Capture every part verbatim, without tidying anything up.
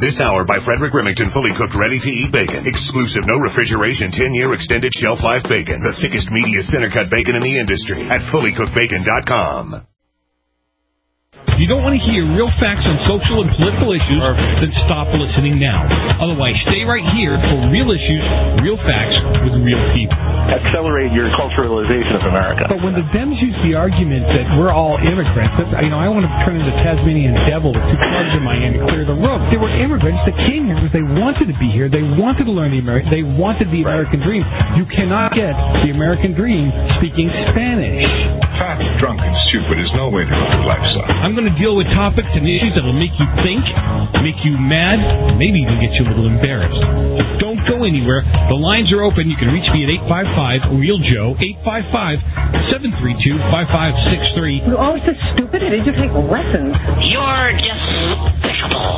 This hour by Frederick Remington, fully cooked, ready-to-eat bacon. Exclusive, no refrigeration, ten-year extended shelf life bacon. The thickest, meatiest, center-cut bacon in the industry at fully cooked bacon dot com. If you don't want to hear real facts on social and political issues, then stop listening now. Otherwise, stay right here for real issues, real facts with real people. Accelerate your culturalization of America. But when the Dems use the argument that we're all immigrants, that, you know, I want to turn into Tasmanian devil with two clubs in my hand to clear the room. They were immigrants that came here because they wanted to be here. They wanted to learn the American. They wanted the American dream. You cannot get the American dream speaking Spanish. Fat, drunk, and stupid is no way to live your life, son. I'm going to deal with topics and issues that will make you think, make you mad, maybe even get you a little embarrassed. Don't go anywhere. The lines are open. You can reach me at eight five five, real Joe, eight five five, seven three two, five five six three. You're always so stupid. Did you take lessons? You're despicable.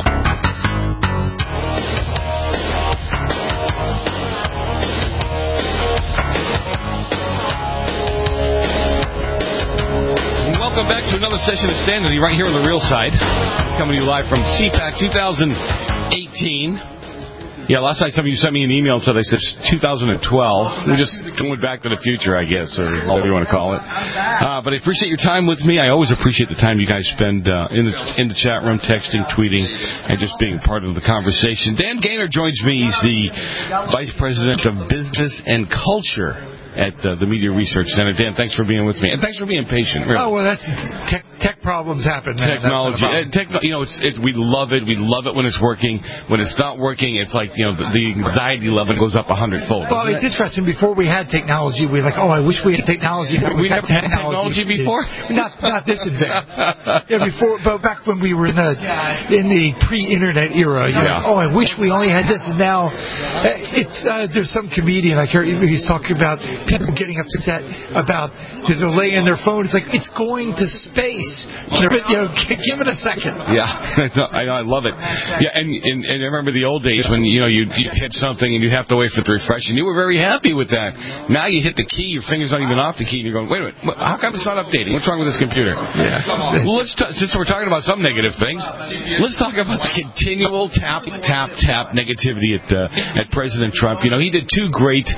Welcome back to another session of Sanity right here on the Real Side. Coming to you live from C PAC twenty eighteen. Yeah, last night some of you sent me an email and said they said two thousand twelve. We're just going back to the future, I guess, or whatever you want to call it. Uh, but I appreciate your time with me. I always appreciate the time you guys spend uh, in, the, in the chat room, texting, tweeting, and just being part of the conversation. Dan Gaynor joins me. He's the Vice President of Business and Culture at uh, the Media Research Center. Dan, thanks for being with me, and thanks for being patient. Really. Oh well, that's tech, tech problems happen. Man. Technology, uh, techno, you know, it's, it's we love it. We love it when it's working. When it's not working, it's like you know the, the anxiety level goes up a hundredfold. Well, it's it? interesting. Before we had technology, we were like, oh, I wish we had technology. We, we never had technology, technology before. Not not this advanced. Yeah, before, but back when we were in the in the pre-internet era, you yeah. know, oh, I wish we only had this. And now, it's uh, there's some comedian I heard he's talking about. People getting upset about the delay in their phone. It's like, it's going to space. But, you know, give it a second. Yeah, I know, I love it. Yeah, and, and, and I remember the old days when, you know, you'd, you'd hit something and you'd have to wait for it to refresh, and you were very happy with that. Now you hit the key, your finger's not even off the key, and you're going, wait a minute, how come it's not updating? What's wrong with this computer? Yeah. Well, let's t- since we're talking about some negative things, let's talk about the continual tap, tap, tap negativity at uh, at President Trump. You know, he did two great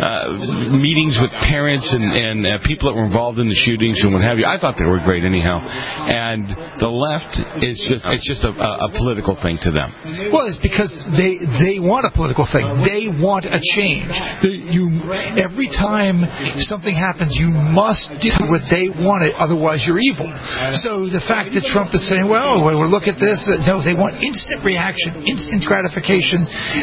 uh, meetings with parents and, and uh, people that were involved in the shootings and what have you. I thought they were great anyhow. And the left is just, it's just a, a, a political thing to them. Well, it's because they they want a political thing. They want a change. You, every time something happens, you must do what they want it, otherwise you're evil. So the fact that Trump is saying, well, we'll look at this, no, they want instant reaction, instant gratification,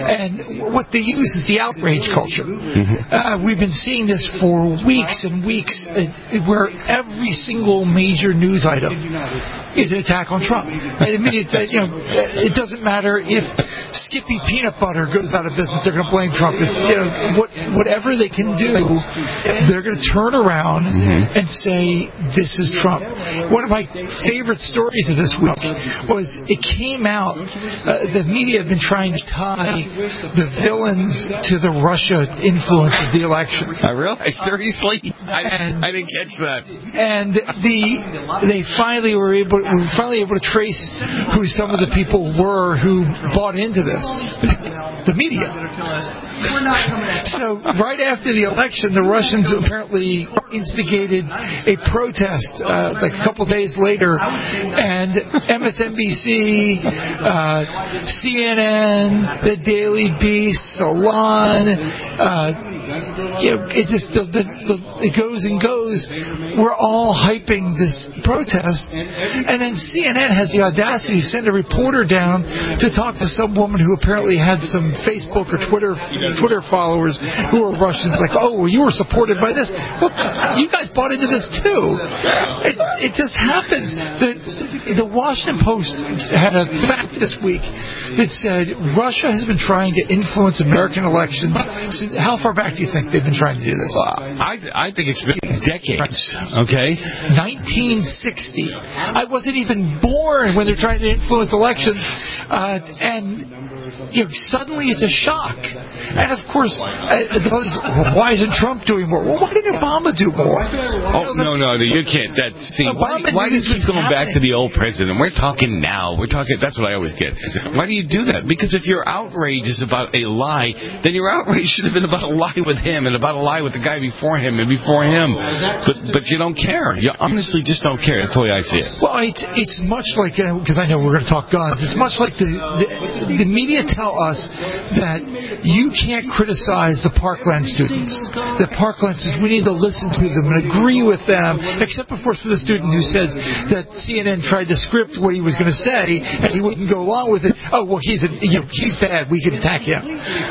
and what they use is the outrage culture. Mm-hmm. Uh, we've been seeing this for weeks and weeks, uh, where every single major news item is an attack on Trump. I mean, it, uh, you know, it doesn't matter if Skippy Peanut Butter goes out of business; they're going to blame Trump. If, you know, what, whatever they can do, they're going to turn around mm-hmm. and say this is Trump. One of my favorite stories of this week was it came out. Uh, the media have been trying to tie the villains to the Russia influence of the election. I really? Seriously? I, and, I didn't catch that. And the they finally were able were finally able to trace who some of the people were who bought into this. The media. So right after the election, the Russians apparently instigated a protest uh, like a couple days later, and M S N B C, uh, C N N, The Daily Beast, Salon, uh, you know, it just the, the, the, it goes and goes. We're all hyping this protest, and then C N N has the audacity to send a reporter down to talk to some woman who apparently had some Facebook or Twitter Twitter followers who were Russians. Like, oh, well, you were supported by this. Well, you guys bought into this too. It, it just happens. The the Washington Post had a fact this week that said Russia has been trying to influence American elections. How far back do you think they've been trying to do this? Uh, I, I think it's been decades, okay? nineteen sixty. I wasn't even born when they're trying to influence elections. uh, and you know, suddenly it's a shock. And of course, uh, those, well, why isn't Trump doing more? Well, why didn't Obama do more? Oh, no, no, no, you can't. That's, see, why, why do you keep going back to the old president? We're talking now. We're talking, that's what I always get. Why do you do that? Because if your outrage is about a lie, then your outrage should have been about a lie with him and about a lie with the guy before him and before him. But but you don't care. You honestly just don't care. That's the way I see it. Well, it's, it's much like, because uh, I know we're going to talk guns, it's much like the, the, the media tell us that you can't criticize the Parkland students. The Parkland students, we need to listen to them and agree with them, except, of course, for the student who says that C N N tried to script what he was going to say and he wouldn't go along with it. Oh, well, he's a, you know, he's bad. We can attack him.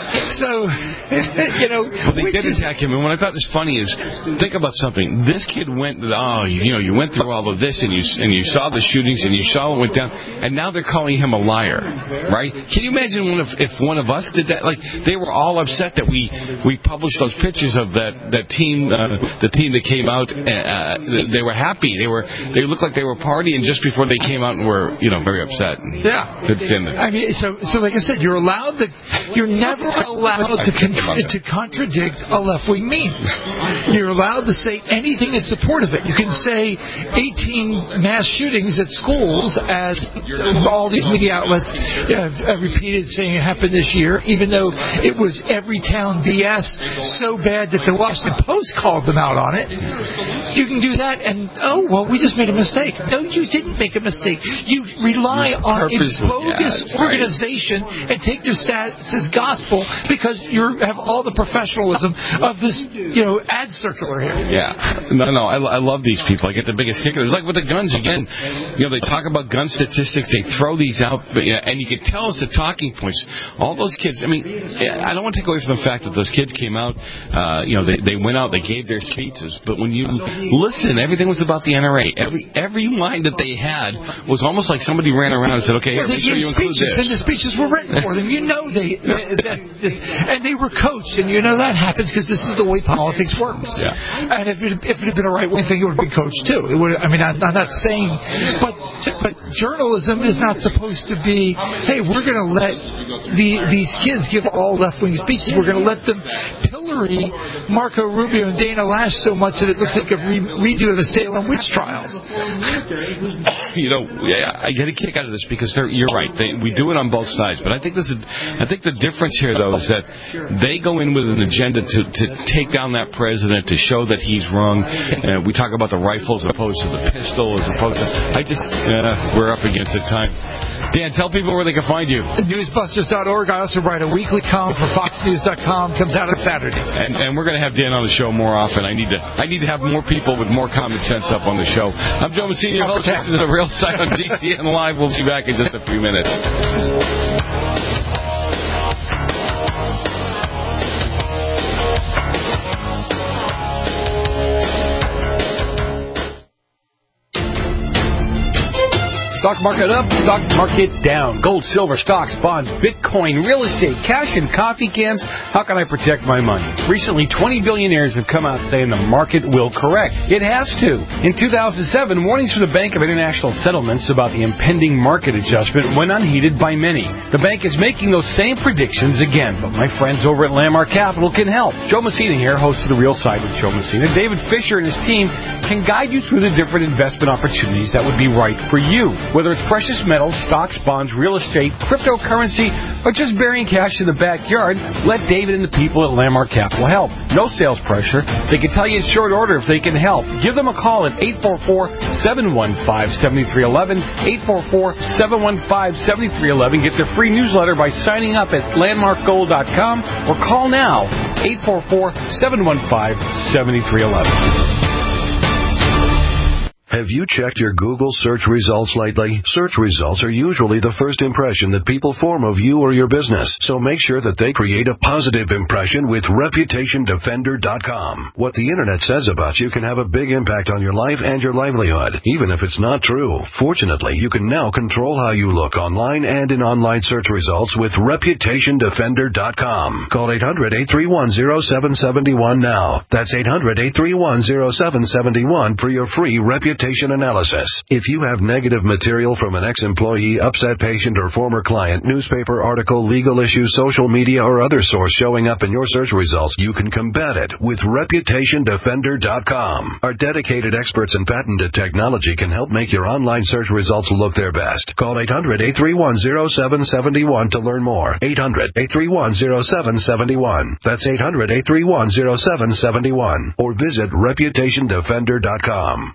So, you know. Well, they did attack him. And what I thought was funny is, think about something. This kid went, oh, you know, you went through all of this and you and you saw the shootings and you saw what went down, and now they're calling him a liar, right? Can you imagine one of, if one of us did that? Like, they were all upset that we, we published those pictures of that, that team, uh, the team that came out. Uh, they were happy. They were, they looked like they were partying just before they came out and were, you know, very upset. Yeah. Could stand it. I mean, so, so like I said, you're allowed to, you're never allowed to, con- to contradict a left-wing meme. You're allowed to say anything in support of it. You can say eighteen mass shootings at schools, as all these media outlets have, have repeated saying it happened this year, even though it was every town B S so bad that the Washington Post called them out on it. You can do that and, oh, well, we just made a mistake. No, you didn't make a mistake. You rely on a bogus yeah, organization right. and take their stats as gospel because you have all the professionalism of this, you know, ad circular here. Yeah. No, no, I, I love these people. I get the biggest kick. It's like with the guns again. You know, they talk about gun statistics. They throw these out, but, yeah, and you can tell us the talking points. All those kids. I mean, I don't want to take away from the fact that those kids came out. Uh, you know, they they went out. They gave their speeches. But when you listen, everything was about the N R A. Every every line that they had was almost like somebody ran around and said, "Okay, here, well, make sure you include speeches, this." And the speeches were written for them. You know they, they that this, and they were coached, and you know that happens because this is the way politics works. Yeah. And if it, if it had been a right wing thing, it would have been coached too. It would. I mean, I'm, I'm not saying, but but journalism is not supposed to be, hey, we're going to let the these kids give all left wing speeches. We're going to let them pillory Marco Rubio and Dana Lash so much that it looks like a re- redo of the Salem witch trials. You know, yeah, I get a kick out of this because you're right. They, we do it on both sides, but I think this is. I think the difference here, though, is that they go in with an agenda to, to take down that president, to show that he's wrong. Uh, we talk about the rifles as opposed to the pistol, as opposed to. I just uh, we're up against it time. Dan, tell people where they can find you. Newsbusters dot org. I also write a weekly column for Fox News dot com. Comes out on Saturdays. And, and we're going to have Dan on the show more often. I need to I need to have more people with more common sense up on the show. I'm Joe Messina, host of The Real Side on G C N Live. We'll be back in just a few minutes. Stock market up, stock market down. Gold, silver, stocks, bonds, Bitcoin, real estate, cash, and coffee cans. How can I protect my money? Recently, twenty billionaires have come out saying the market will correct. It has to. In two thousand seven, warnings from the Bank of International Settlements about the impending market adjustment went unheeded by many. The bank is making those same predictions again, but my friends over at Landmark Capital can help. Joe Messina here, host of The Real Side with Joe Messina. David Fisher and his team can guide you through the different investment opportunities that would be right for you. Whether it's precious metals, stocks, bonds, real estate, cryptocurrency, or just burying cash in the backyard, let David and the people at Landmark Capital help. No sales pressure. They can tell you in short order if they can help. Give them a call at eight four four, seven one five, seven three one one, eight four four, seven one five, seven three one one. Get their free newsletter by signing up at landmark gold dot com or call now, eight four four, seven one five, seven three one one. Have you checked your Google search results lately? Search results are usually the first impression that people form of you or your business, so make sure that they create a positive impression with reputation defender dot com. What the Internet says about you can have a big impact on your life and your livelihood, even if it's not true. Fortunately, you can now control how you look online and in online search results with reputation defender dot com. Call eight hundred, eight three one, zero seven seven one now. That's eight hundred, eight three one, zero seven seven one for your free reputation Reputation Analysis. If you have negative material from an ex-employee, upset patient, or former client, newspaper article, legal issue, social media, or other source showing up in your search results, you can combat it with Reputation Defender dot com. Our dedicated experts in patented technology can help make your online search results look their best. Call eight hundred, eight three one, zero seven seven one to learn more. eight hundred, eight three one, zero seven seven one. That's eight hundred, eight three one, zero seven seven one. Or visit Reputation Defender dot com.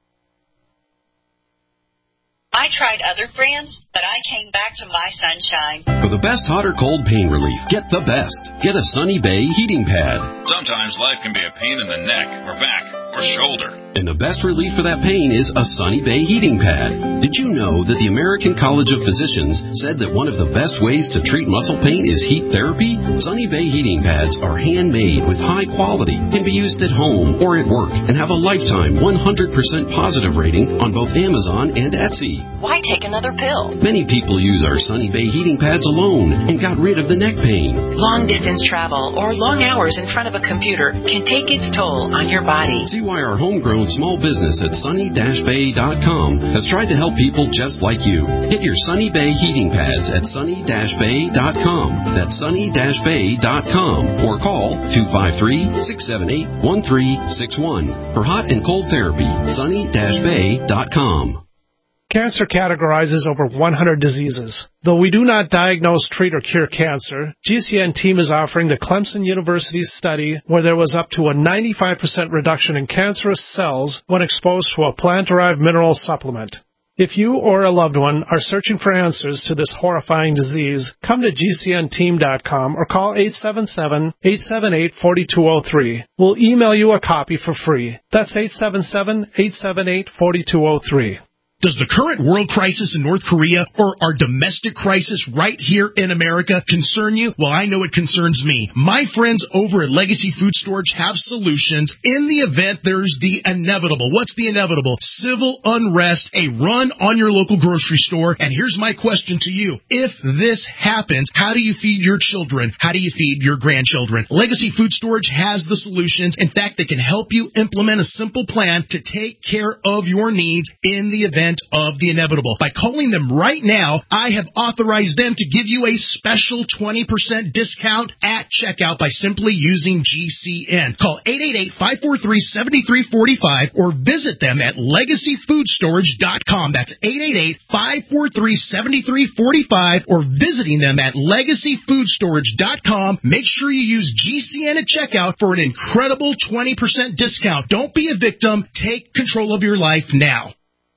I tried other brands, but I came back to My Sunshine. For the best hot or cold pain relief, get the best. Get a Sunny Bay heating pad. Sometimes life can be a pain in the neck or back or shoulder. And the best relief for that pain is a Sunny Bay heating pad. Did you know that the American College of Physicians said that one of the best ways to treat muscle pain is heat therapy? Sunny Bay heating pads are handmade with high quality, can be used at home or at work, and have a lifetime one hundred percent positive rating on both Amazon and Etsy. Why take another pill? Many people use our Sunny Bay heating pads alone and got rid of the neck pain. Long distance travel or long hours in front of a computer can take its toll on your body. See why our homegrown small business at sunny dash bay dot com has tried to help people just like you. Get your Sunny Bay heating pads at sunny dash bay dot com. That's sunny dash bay dot com. Or call two five three, six seven eight, one three six one. For hot and cold therapy, sunny dash bay dot com. Cancer categorizes over one hundred diseases. Though we do not diagnose, treat, or cure cancer, G C N team is offering the Clemson University's study where there was up to a ninety-five percent reduction in cancerous cells when exposed to a plant-derived mineral supplement. If you or a loved one are searching for answers to this horrifying disease, come to G C N team dot com or call eight seven seven, eight seven eight, four two zero three. We'll email you a copy for free. That's eight seven seven, eight seven eight, four two zero three. Does the current world crisis in North Korea or our domestic crisis right here in America concern you? Well, I know it concerns me. My friends over at Legacy Food Storage have solutions in the event there's the inevitable. What's the inevitable? Civil unrest, a run on your local grocery store. And here's my question to you. If this happens, how do you feed your children? How do you feed your grandchildren? Legacy Food Storage has the solutions. In fact, they can help you implement a simple plan to take care of your needs in the event of the inevitable. By calling them right now, I have authorized them to give you a special twenty percent discount at checkout by simply using G C N. Call eight eight eight, five four three, seven three four five or visit them at legacy food storage dot com. That's eight eight eight, five four three, seven three four five or visiting them at legacy food storage dot com. Make sure you use G C N at checkout for an incredible twenty percent discount. Don't be a victim. Take control of your life now.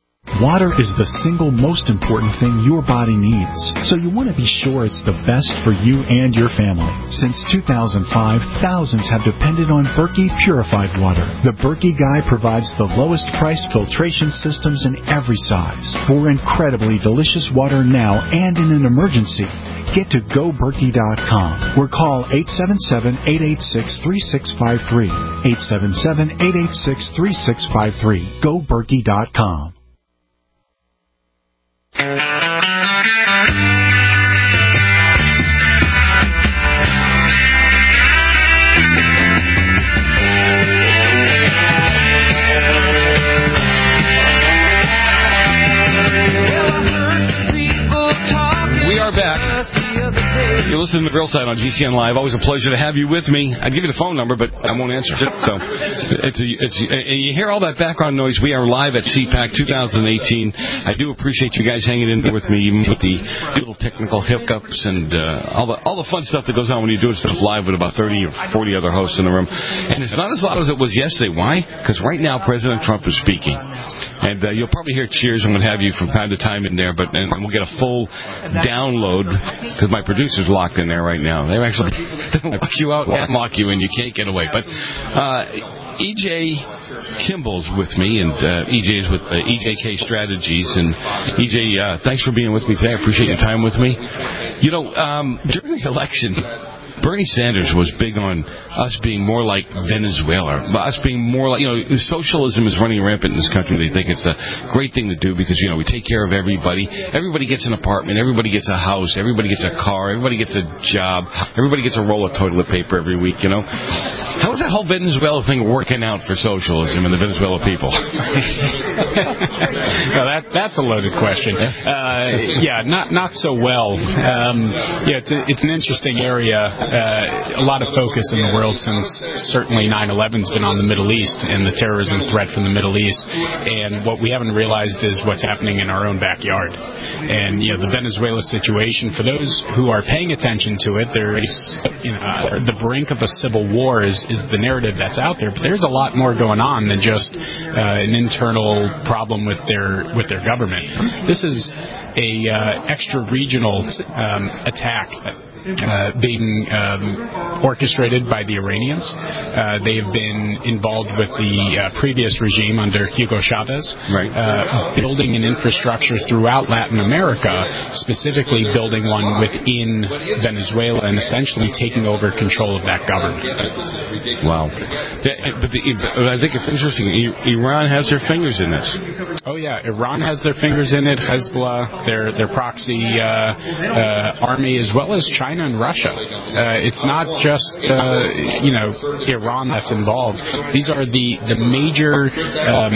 Water is the single most important thing your body needs, so you want to be sure it's the best for you and your family. Since two thousand five, thousands have depended on Berkey purified water. The Berkey Guy provides the lowest priced filtration systems in every size for incredibly delicious water now and in an emergency. Get to go berkey dot com or call eight seven seven, eight eight six, three six five three. eight seven seven, eight eight six, three six five three. go berkey dot com. We are back. You're listening to the Grill Side on G C N Live. Always a pleasure to have you with me. I'd give you the phone number, but I won't answer it. So, it's a, it's a, you hear all that background noise. We are live at C PAC twenty eighteen. I do appreciate you guys hanging in there with me, even with the little technical hiccups and uh, all the all the fun stuff that goes on when you do stuff live with about thirty or forty other hosts in the room. And it's not as loud as it was yesterday. Why? Because right now President Trump is speaking. And uh, you'll probably hear cheers and what have you from time to time in there, but and we'll get a full download because my producer's locked in there right now. They're actually they lock you out and lock you in. You can't get away. But uh, E J Kimball's with me, and uh, E J is with uh, E J K Strategies. And E J, uh, thanks for being with me today. I appreciate your time with me. You know, um, during the election, Bernie Sanders was big on us being more like Venezuela, us being more like, you know, socialism is running rampant in this country. They think it's a great thing to do because, you know, we take care of everybody. Everybody gets an apartment. Everybody gets a house. Everybody gets a car. Everybody gets a job. Everybody gets a roll of toilet paper every week, you know. How is that whole Venezuela thing working out for socialism and the Venezuela people? Well, that, that's a loaded question. Uh, yeah, not not so well. Um, yeah, it's, a, it's an interesting area. Uh, a lot of focus in the world since certainly nine eleven's been on the Middle East and the terrorism threat from the Middle East. And what we haven't realized is what's happening in our own backyard. And, you know, the Venezuela situation, for those who are paying attention to it, there is, you know, the brink of a civil war is, is the narrative that's out there. But there's a lot more going on than just uh, an internal problem with their with their government. This is a uh, extra-regional um, attack uh, being um, orchestrated by the Iranians. Uh, they have been involved with the uh, previous regime under Hugo Chavez, right. uh, building an infrastructure throughout Latin America, specifically building one within Venezuela and essentially taking over control of that government. Wow. But the, I think it's interesting. Iran has their fingers in this. Oh, yeah. Iran has their fingers in it, Hezbollah, their, their proxy uh, uh, army, as well as China and Russia. Uh, it's not just, uh, you know, Iran that's involved. These are the, the major um,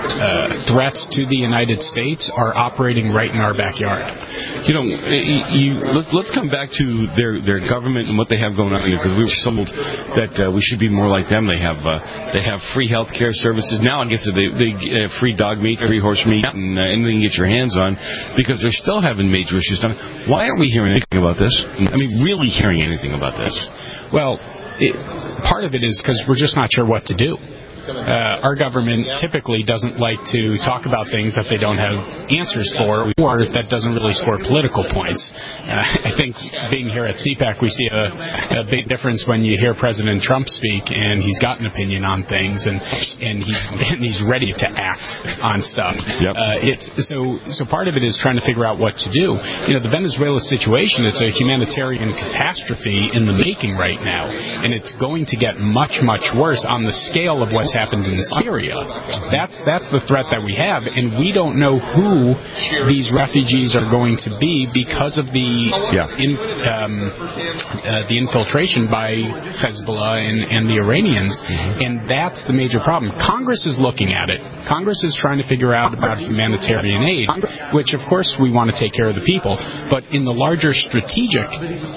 uh, threats to the United States are operating right in our backyard. You know, you, let's, let's come back to their, their government and what they have going on here, because we were told that uh, we should be more like them. They have uh, they have free health care services. Now I guess they, they uh, free dog meat, free horse meat, and uh, anything you get your hands on, because they're still having major issues done. Why aren't we hearing anything about this? I mean, really hearing anything about this? Well, it, part of it is because we're just not sure what to do. Uh, our government typically doesn't like to talk about things that they don't have answers for, or that doesn't really score political points. Uh, I think being here at C PAC, we see a, a big difference when you hear President Trump speak, and he's got an opinion on things, and and he's and he's ready to act on stuff. Yep. Uh, it's so so part of it is trying to figure out what to do. You know, the Venezuela situation, it's a humanitarian catastrophe in the making right now, and it's going to get much much worse on the scale of what's happened in Syria. That's that's the threat that we have, and we don't know who these refugees are going to be because of the yeah. in, um, uh, the infiltration by Hezbollah and, and the Iranians, mm-hmm. and that's the major problem. Congress is looking at it. Congress is trying to figure out about humanitarian aid, which of course we want to take care of the people, but in the larger strategic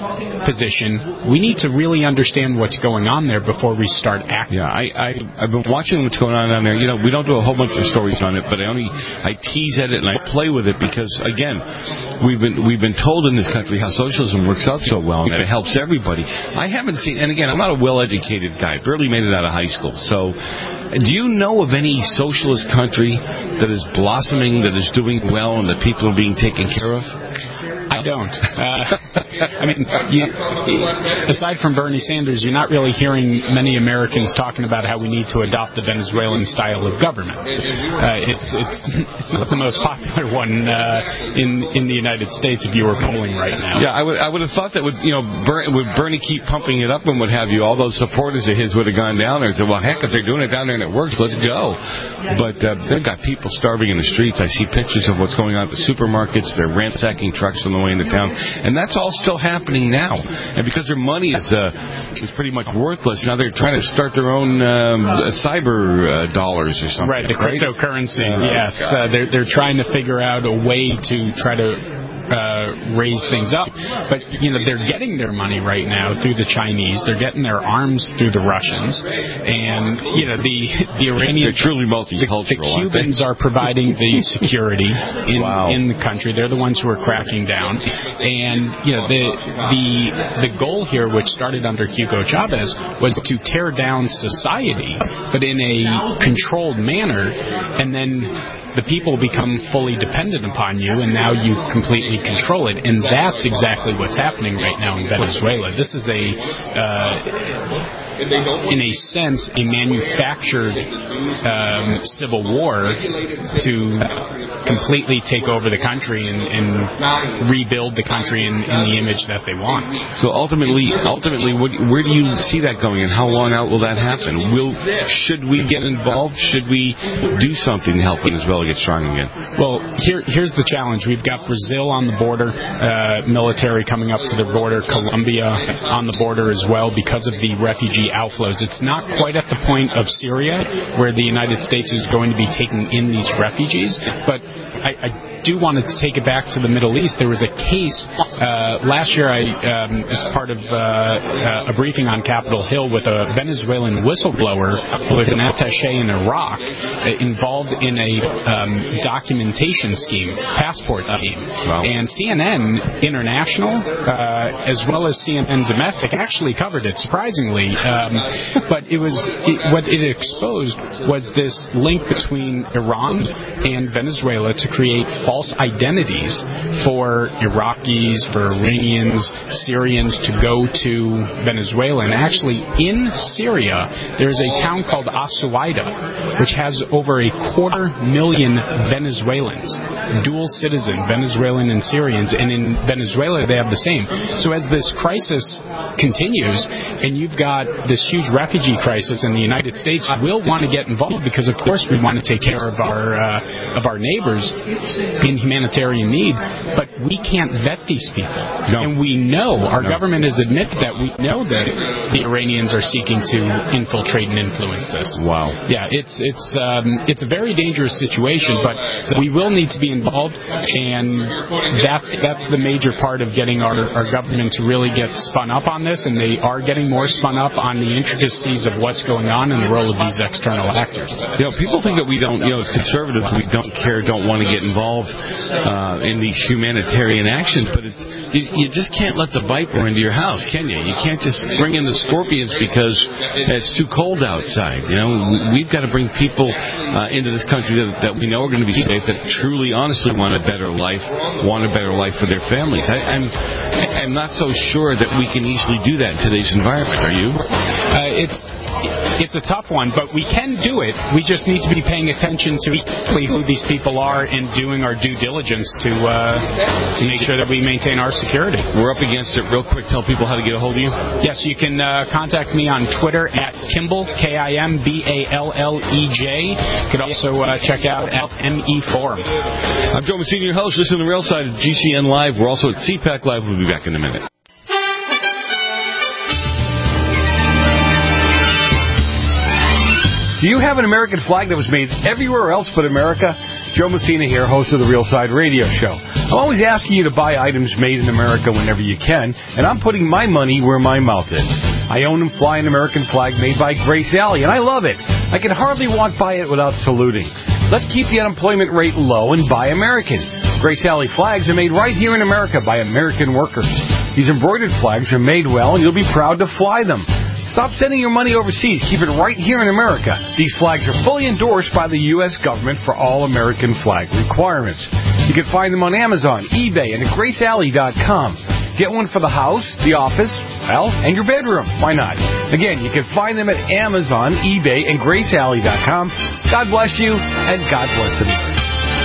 position, we need to really understand what's going on there before we start acting. Yeah, I, I, I've been watching what's going on down there. You know, we don't do a whole bunch of stories on it, but I only I tease at it and I play with it because, again, we've been we've been told in this country how socialism works out so well and that it helps everybody. I haven't seen, and again, I'm not a well-educated guy, barely made it out of high school. So, do you know of any socialist country that is blossoming, that is doing well, and that people are being taken care of? I don't. Uh, I mean, you, aside from Bernie Sanders, you're not really hearing many Americans talking about how we need to adopt the Venezuelan style of government. Uh, it's it's it's not the most popular one uh, in in the United States if you were polling right now. Yeah, I would I would have thought that would you know Ber- would Bernie keep pumping it up and what have you, all those supporters of his would have gone down there and said, well, heck, if they're doing it down there and it works, let's go. But uh, they've got people starving in the streets. I see pictures of what's going on at the supermarkets. They're ransacking trucks on the way into town, and that's all still happening now. And because their money is uh, is pretty much worthless, now they're trying to start their own um, cyber uh, dollars or something. Right, the cryptocurrency. Uh, yes, uh, they're they're trying to figure out a way to try to Uh, raise things up, but you know they're getting their money right now through the Chinese. They're getting their arms through the Russians, and you know the the Iranians. They're truly multicultural. The, the Cubans are providing the security in wow. in the country. They're the ones who are cracking down, and you know the the the goal here, which started under Hugo Chavez, was to tear down society, but in a controlled manner, and then the people become fully dependent upon you, and now you completely control it. And that's exactly what's happening right now in Venezuela. This is a uh, in a sense, a manufactured um, civil war to completely take over the country and, and rebuild the country in, in the image that they want. So ultimately, ultimately, what, where do you see that going, and how long out will that happen? Will should we get involved? Should we do something to help Venezuela get strong again? Well, here here's the challenge. We've got Brazil on the border, uh, military coming up to the border, Colombia on the border as well because of the refugee outflows. It's not quite at the point of Syria where the United States is going to be taking in these refugees, but I, I do want to take it back to the Middle East. There was a case uh, last year. I um, as part of uh, a briefing on Capitol Hill with a Venezuelan whistleblower with an attaché in Iraq uh, involved in a um, documentation scheme, passport scheme. Wow. And C N N International, uh, as well as C N N Domestic, actually covered it, surprisingly. Um, but it was it, what it exposed was this link between Iran and Venezuela to create false identities for Iraqis, for Iranians, Syrians to go to Venezuela. And actually, in Syria, there's a town called Asuaida, which has over a quarter million Venezuelans, dual citizen, Venezuelan and Syrians, and in Venezuela they have the same. So as this crisis continues, and you've got this huge refugee crisis in the United States, we'll want to get involved because, of course, we want to take care of our uh, of our neighbors in humanitarian need, but we can't vet these people. No. And we know, our no. government has admitted that we know that the Iranians are seeking to infiltrate and influence this. Wow. Yeah, it's it's um, it's a very dangerous situation, but we will need to be involved, and that's that's the major part of getting our, our government to really get spun up on this, and they are getting more spun up on the intricacies of what's going on and the role of these external actors. You know, people think that we don't, you know, as conservatives, we don't care, don't want to get involved uh, in these humanitarian actions, but it's you, you just can't let the viper into your house, can you? You can't just bring in the scorpions because it's too cold outside. You know, we've got to bring people uh, into this country that, that we know are going to be safe, that truly, honestly want a better life, want a better life for their families. I, I'm I'm not so sure that we can easily do that in today's environment. Are you? Uh, it's It's a tough one, but we can do it. We just need to be paying attention to who these people are and doing our due diligence to uh, to make sure that we maintain our security. We're up against it. Real quick, tell people how to get a hold of you. Yes, you can uh, contact me on Twitter at Kimball, K I M B A L L E J. You can also uh, check out at M E Forum. I'm Joe Messina, your host. Listen to the Real Side of G C N Live. We're also at C PAC Live. We'll be back in a minute. Do you have an American flag that was made everywhere else but America? Joe Messina here, host of the Real Side Radio Show. I'm always asking you to buy items made in America whenever you can, and I'm putting my money where my mouth is. I own and fly an American flag made by Grace Alley, and I love it. I can hardly walk by it without saluting. Let's keep the unemployment rate low and buy American. Grace Alley flags are made right here in America by American workers. These embroidered flags are made well, and you'll be proud to fly them. Stop sending your money overseas. Keep it right here in America. These flags are fully endorsed by the U S government for all American flag requirements. You can find them on Amazon, eBay, and at grace alley dot com. Get one for the house, the office, well, and your bedroom. Why not? Again, you can find them at Amazon, eBay, and grace alley dot com. God bless you, and God bless America.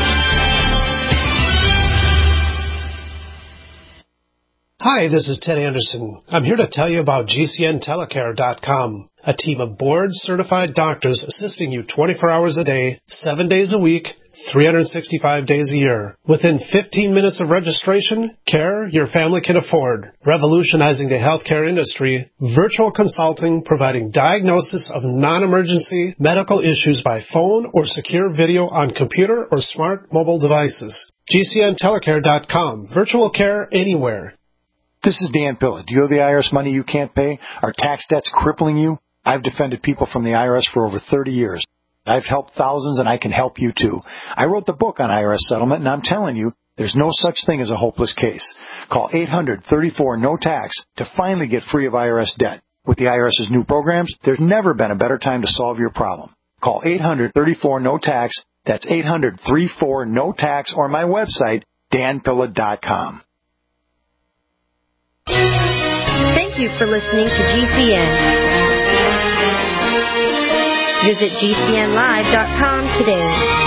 Hi, this is Ted Anderson. I'm here to tell you about G C N telecare dot com, a team of board-certified doctors assisting you twenty-four hours a day, seven days a week, three hundred sixty-five days a year. Within fifteen minutes of registration, care your family can afford. Revolutionizing the healthcare industry, virtual consulting providing diagnosis of non-emergency medical issues by phone or secure video on computer or smart mobile devices. G C N telecare dot com, virtual care anywhere. This is Dan Pilla. Do you owe the I R S money you can't pay? Are tax debts crippling you? I've defended people from the I R S for over thirty years. I've helped thousands, and I can help you, too. I wrote the book on I R S settlement, and I'm telling you, there's no such thing as a hopeless case. Call eight hundred thirty-four no tax to finally get free of I R S debt. With the IRS's new programs, there's never been a better time to solve your problem. Call eight hundred thirty-four no tax. That's eight hundred thirty-four no tax, or my website, dan pilla dot com. Thank you for listening to G C N. Visit G C N live dot com today.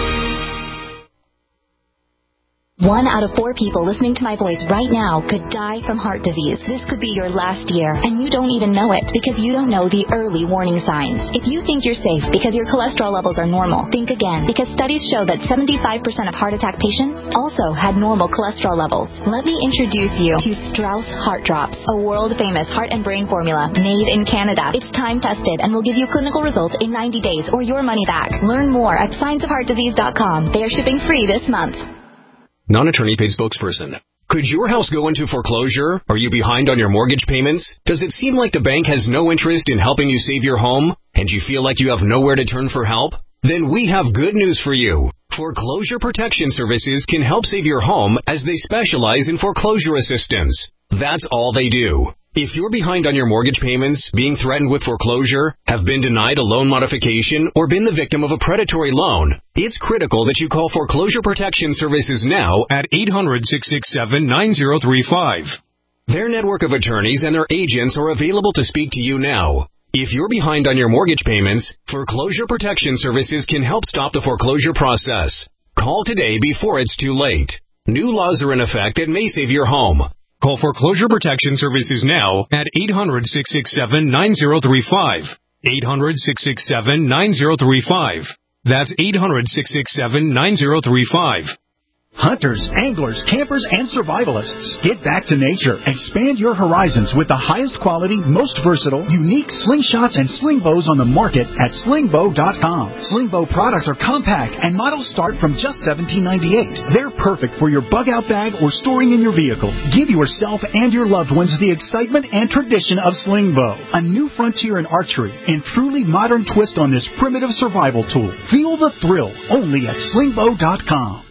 One out of four people listening to my voice right now could die from heart disease. This could be your last year, and you don't even know it because you don't know the early warning signs. If you think you're safe because your cholesterol levels are normal, think again, because studies show that seventy-five percent of heart attack patients also had normal cholesterol levels. Let me introduce you to Strauss Heart Drops, a world-famous heart and brain formula made in Canada. It's time-tested and will give you clinical results in ninety days or your money back. Learn more at science of heart disease dot com. They are shipping free this month. Non-attorney paid spokesperson. Could your house go into foreclosure? Are you behind on your mortgage payments? Does it seem like the bank has no interest in helping you save your home? And you feel like you have nowhere to turn for help? Then we have good news for you. Foreclosure Protection Services can help save your home as they specialize in foreclosure assistance. That's all they do. If you're behind on your mortgage payments, being threatened with foreclosure, have been denied a loan modification, or been the victim of a predatory loan, it's critical that you call Foreclosure Protection Services now at eight hundred, six six seven, nine zero three five. Their network of attorneys and their agents are available to speak to you now. If you're behind on your mortgage payments, Foreclosure Protection Services can help stop the foreclosure process. Call today before it's too late. New laws are in effect that may save your home. Call Foreclosure Protection Services now at eight hundred, six six seven, nine zero three five. eight hundred, six six seven, nine zero three five. That's eight hundred, six six seven, nine zero three five. Hunters, anglers, campers, and survivalists. Get back to nature. Expand your horizons with the highest quality, most versatile, unique slingshots and sling bows on the market at sling bow dot com. Sling bow products are compact and models start from just seventeen ninety-eight. They're perfect for your bug-out bag or storing in your vehicle. Give yourself and your loved ones the excitement and tradition of sling bow. A new frontier in archery and truly modern twist on this primitive survival tool. Feel the thrill only at sling bow dot com.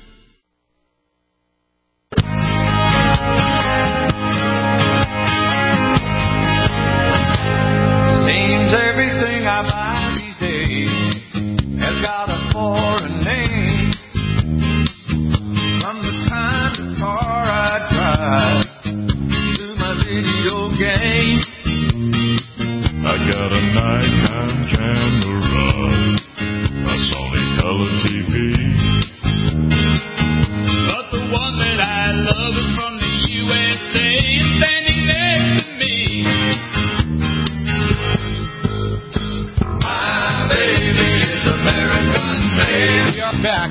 Seems everything I buy these days has got a foreign name. From the kind of car I drive to my video game. I got a nighttime camera, a Sony color T V. But the one that I love is from the U S A and standing next to me. My baby is American made. We are back.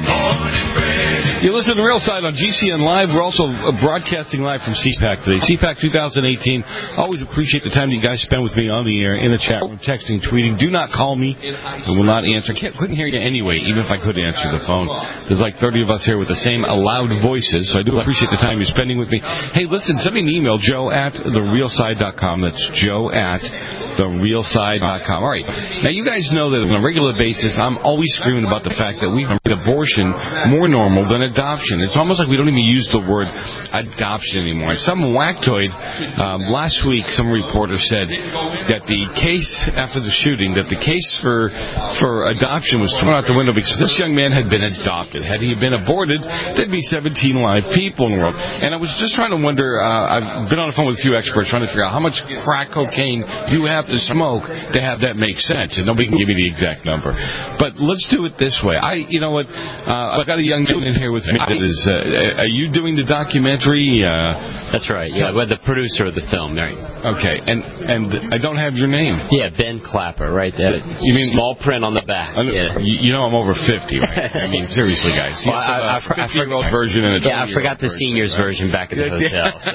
You listen to Real Side on G C N Live. We're also broadcasting live from C PAC today. C PAC twenty eighteen. Always appreciate the time you guys spend with me on the air, in the chat room, texting, tweeting. Do not call me. I will not answer. Can't, couldn't hear you anyway, even if I could answer the phone. There's like thirty of us here with the same loud voices, so I do appreciate the time you're spending with me. Hey, listen, send me an email, joe at the real side dot com. That's joe at the real side dot com. All right. Now, you guys know that on a regular basis, I'm always screaming about the fact that we've made abortion more normal than adoption. It's almost like we don't even use the word adoption anymore. Some whacktoid, um, last week, some reporter said that the case after the shooting, that the case for for adoption was thrown out the window because this young man had been adopted. Had he been aborted, there'd be seventeen live people in the world. And I was just trying to wonder, uh, I've been on the phone with a few experts trying to figure out how much crack cocaine you have to smoke to have that make sense. And nobody can give me the exact number. But let's do it this way. I, you know what, uh, I've got a young dude in here with me that is, uh, are you doing the documentary? Uh, That's right. Yeah, we're the producer of the film. Right. Okay, and and I don't have your name. Yeah, Ben Clapper, right there. You mean small print on the back? I, yeah. You know I'm over fifty, right? I mean, seriously, guys. Well, I, I, I forgot version and a yeah, I forgot the seniors version, version back at the hotel. So.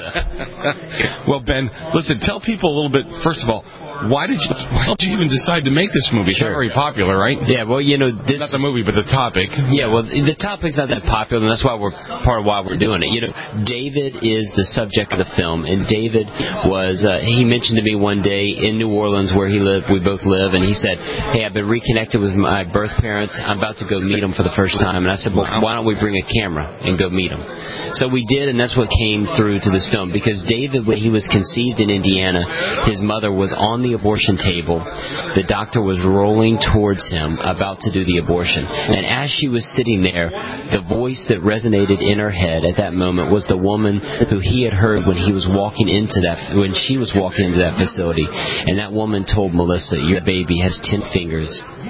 Well, Ben, listen, tell people a little bit. First of all, why did you why did you even decide to make this movie? It's sure. not very popular, right? Yeah, well, you know, this... Not the movie, but the topic. Yeah, well, the topic's not that popular, and that's why we're part of why we're doing it. You know, David is the subject of the film, and David was, uh, he mentioned to me one day in New Orleans where he lived, we both live, and he said, hey, I've been reconnected with my birth parents. I'm about to go meet them for the first time. And I said, well, why don't we bring a camera and go meet them? So we did, and that's what came through to this film, because David, when he was conceived in Indiana, his mother was on the abortion table. The doctor was rolling towards him, about to do the abortion. And as she was sitting there, the voice that resonated in her head at that moment was the woman who he had heard when he was walking into that, when she was walking into that facility. And that woman told Melissa, your baby has ten fingers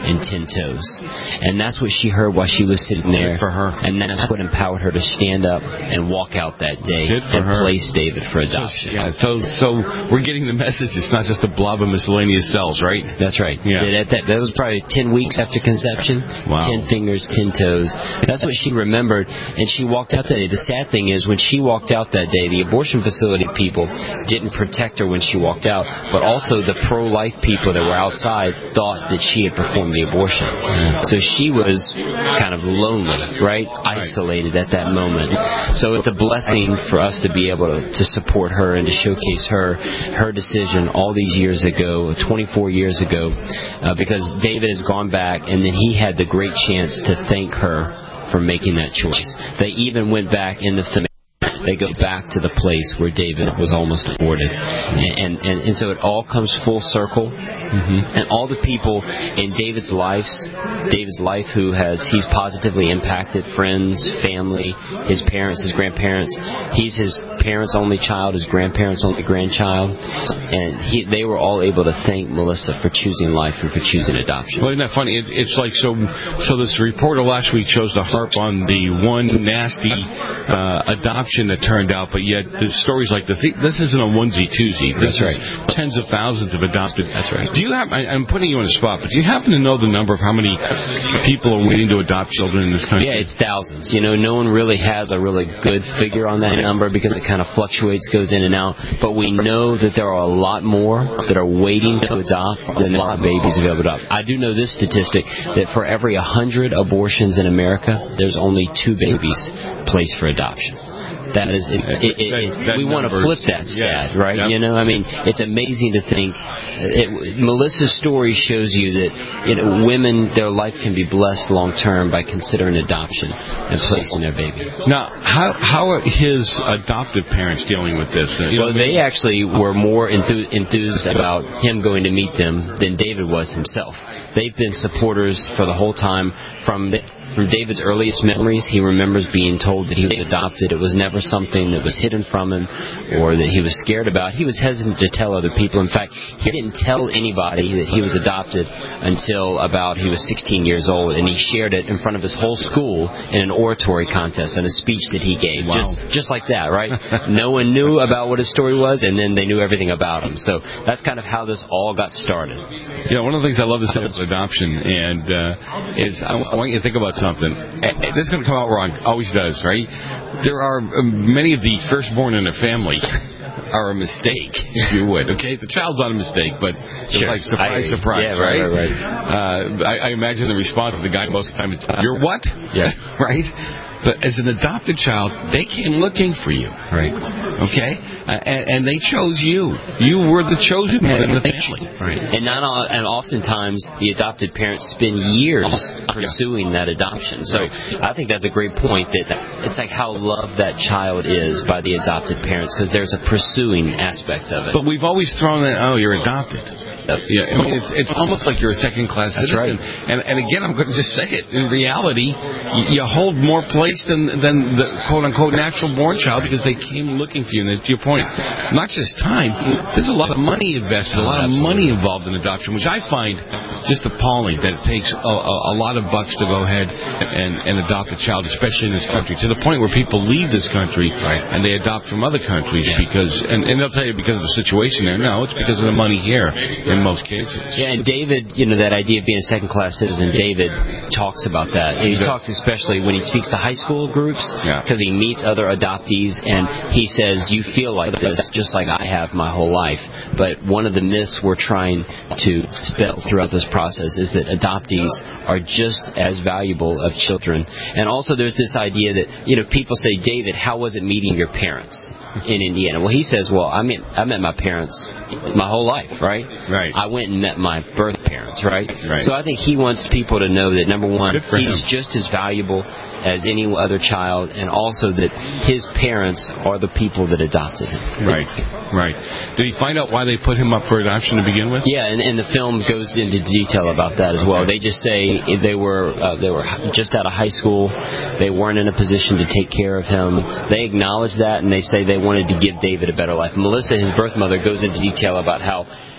and ten toes. And that's what she heard while she was sitting there. Good for her. And that's what empowered her to stand up and walk out that day Good for and her. place David for adoption. So, yeah, so so we're getting the message. It's not just a blob of miscellaneous cells, right? That's right. Yeah. That, that, that was probably ten weeks after conception. Wow. Ten fingers, ten toes. That's what she remembered. And she walked out that day. The sad thing is, when she walked out that day, the abortion facility people didn't protect her when she walked out, but also the pro-life people that were outside thought that she had performed the abortion. So she was kind of lonely, right? Isolated at that moment. So it's a blessing for us to be able to, to support her and to showcase her, her decision all these years ago, twenty-four years ago, uh, because David has gone back, and then he had the great chance to thank her for making that choice. They even went back in the film. They go back to the place where David was almost aborted. And, and, and so it all comes full circle. Mm-hmm. And all the people in David's life, David's life who has, he's positively impacted friends, family, his parents, his grandparents. He's his parents' only child, his grandparents' only grandchild. And he, they were all able to thank Melissa for choosing life and for choosing adoption. Well, isn't that funny? It, it's like, so so this reporter last week chose to harp on the one nasty uh, adoption that turned out, but yet the stories like this, this isn't a onesie-twosie. This That's right. is tens of thousands of adopted. That's right. Do you have, I, I'm putting you on the spot, but do you happen to know the number of how many people are waiting to adopt children in this country? Yeah, it's thousands. You know, no one really has a really good figure on that number because it kind of fluctuates, goes in and out. But we know that there are a lot more that are waiting to adopt than there are babies available to adopt. I do know this statistic, that for every one hundred abortions in America, there's only two babies placed for adoption. That is, it, it, it, it, that, that we want to flip that stat, yes. right? Yep. You know, I mean, it's amazing to think. It, Melissa's story shows you that, you know, women, their life can be blessed long term by considering adoption and placing their baby. Now, how how are his adoptive parents dealing with this? You Well, know, they actually were more enthu- enthused about him going to meet them than David was himself. They've been supporters for the whole time. From the, from David's earliest memories, he remembers being told that he was adopted. It was never something that was hidden from him or that he was scared about. He was hesitant to tell other people. In fact, he didn't tell anybody that he was adopted until about he was sixteen years old, and he shared it in front of his whole school in an oratory contest and a speech that he gave. Wow. Just just like that, right? No one knew about what his story was, and then they knew everything about him. So that's kind of how this all got started. Yeah, one of the things I love is adoption, and uh, is I, I want you to think about something. This is going to come out wrong, always does, right? There are um, many of the firstborn in a family are a mistake, if you would. Okay, the child's not a mistake, but it's Sure. like surprise, I- surprise, yeah, right, right? right, right. Uh, I, I imagine the response of the guy most of the time is, "You're what?" Yeah. Right. But as an adopted child, they came looking for you. Right. Okay? Uh, and, and they chose you. You were the chosen one in the family. Right. And not all, and oftentimes the adopted parents spend years pursuing that adoption. So I think that's a great point, that it's like how loved that child is by the adopted parents, because there's a pursuing aspect of it. But we've always thrown that, oh, you're adopted. Yeah, I mean, it's it's almost like you're a second-class citizen. Right. And and again, I'm going to just say it. In reality, you, you hold more place than than the quote-unquote natural-born child, because they came looking for you. And to your point, not just time. There's a lot of money invested, a lot of money involved in adoption, which I find just appalling. That it takes a, a, a lot of bucks to go ahead and, and adopt a child, especially in this country, to the point where people leave this country right. and they adopt from other countries Yeah. because, and, and they'll tell you because of the situation there. No, it's because of the money here. In most cases. Yeah, and David, you know, that idea of being a second-class citizen, David talks about that. And he talks especially when he speaks to high school groups, because he meets other adoptees, and he says, you feel like this just like I have my whole life. But one of the myths we're trying to dispel throughout this process is that adoptees are just as valuable of children. And also there's this idea that, you know, people say, David, how was it meeting your parents in Indiana? Well, he says, well, I met, I met my parents my whole life, right? Right. I went and met my birth parents, right? Right. So I think he wants people to know that, number one, Good for he's him. just as valuable as any other child, and also that his parents are the people that adopted him. Right, right. Did he find out why they put him up for adoption to begin with? Yeah, and, and the film goes into detail about that as well. Okay. They just say they were uh, they were just out of high school. They weren't in a position to take care of him. They acknowledge that, and they say they wanted to give David a better life. Melissa, his birth mother, goes into detail about how